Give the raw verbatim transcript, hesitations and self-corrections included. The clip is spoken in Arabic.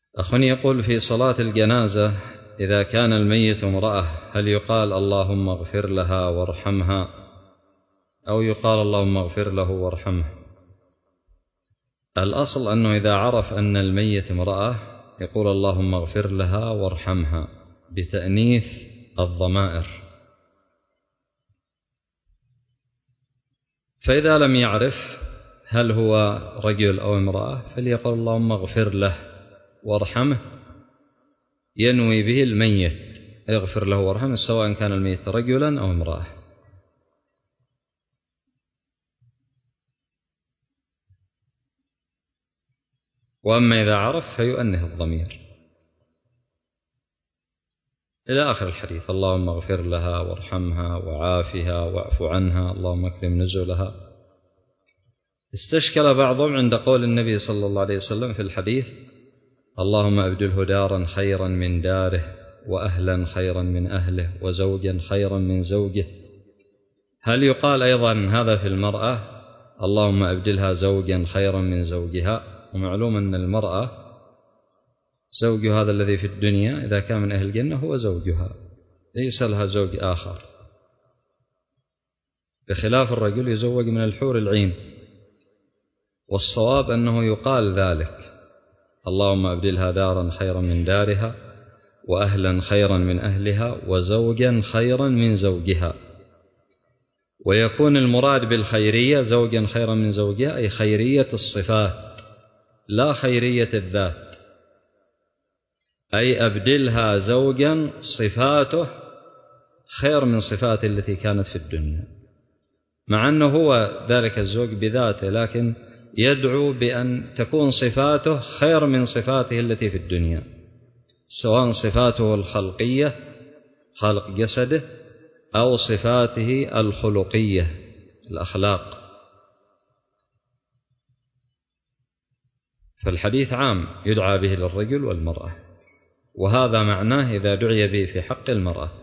أخوني يقول في صلاة الجنازة إذا كان الميت امرأة هل يقال اللهم اغفر لها وارحمها أو يقال اللهم اغفر له وارحمه؟ الأصل أنه إذا عرف أن الميت امرأة يقول اللهم اغفر لها وارحمها بتأنيث الضمائر. فإذا لم يعرف هل هو رجل أو امرأة فليقول اللهم اغفر له وارحمه، ينوي به الميت، يغفر له وارحمه سواء كان الميت رجلا أو امرأة. وأما إذا عرف فيؤنث الضمير إلى آخر الحديث، اللهم اغفر لها وارحمها وعافها واعف عنها اللهم اكرم نزلها. استشكل بعضهم عند قول النبي صلى الله عليه وسلم في الحديث اللهم أبدله دارا خيرا من داره وأهلا خيرا من أهله وزوجا خيرا من زوجه، هل يقال أيضا هذا في المرأة اللهم أبدلها زوجا خيرا من زوجها؟ ومعلوم أن المرأة زوج هذا الذي في الدنيا إذا كان من أهل الجنة هو زوجها، ليس لها زوج آخر، بخلاف الرجل يزوج من الحور العين. والصواب أنه يقال ذلك اللهم أبدلها دارا خيرا من دارها وأهلا خيرا من أهلها وزوجا خيرا من زوجها. ويكون المراد بالخيرية زوجا خيرا من زوجها أي خيرية الصفات لا خيرية الذات، أي أبدلها زوجا صفاته خير من صفاته التي كانت في الدنيا، مع أنه هو ذلك الزوج بذاته، لكن يدعو بأن تكون صفاته خير من صفاته التي في الدنيا، سواء صفاته الخلقية خلق جسده أو صفاته الخلقية الأخلاق. فالحديث عام يدعى به للرجل والمرأة، وهذا معناه إذا دعي به في حق المرأة.